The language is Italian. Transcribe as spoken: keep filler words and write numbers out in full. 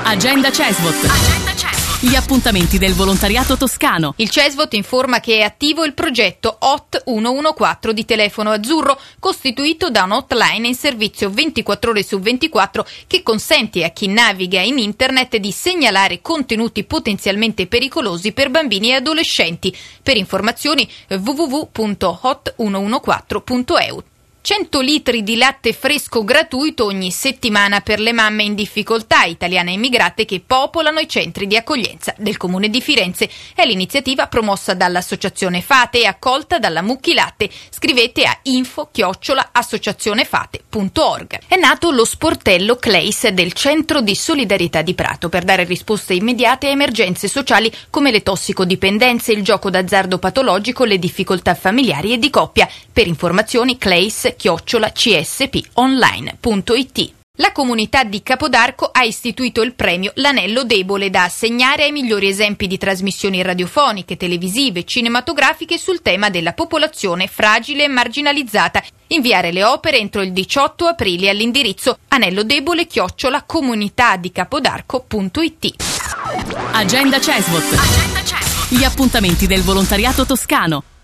Agenda Cesvot. Agenda Cesvot. Gli appuntamenti del volontariato toscano. Il Cesvot informa che è attivo il progetto O T centodiciannove di telefono azzurro, costituito da un'hotline in servizio ventiquattro ore su ventiquattro che consente a chi naviga in internet di segnalare contenuti potenzialmente pericolosi per bambini e adolescenti. Per informazioni w w w punto hot centodiciannove punto e u. cento litri di latte fresco gratuito ogni settimana per le mamme in difficoltà italiane immigrate che popolano i centri di accoglienza del Comune di Firenze. È l'iniziativa promossa dall'Associazione Fate e accolta dalla Mucchi Latte. Scrivete a info chiocciola associazionefate punto org. È nato lo sportello Clays del Centro di Solidarietà di Prato per dare risposte immediate a emergenze sociali come le tossicodipendenze, il gioco d'azzardo patologico, le difficoltà familiari e di coppia. Per informazioni Clays chiocciola c s p online punto i t. La comunità di Capodarco ha istituito il premio L'Anello Debole da assegnare ai migliori esempi di trasmissioni radiofoniche, televisive, cinematografiche sul tema della popolazione fragile e marginalizzata. Inviare le opere entro il diciotto aprile all'indirizzo anellodebole chiocciola comunità di capodarco punto i t. Agenda Cesvot. Agenda Cesvot. Gli appuntamenti del volontariato toscano.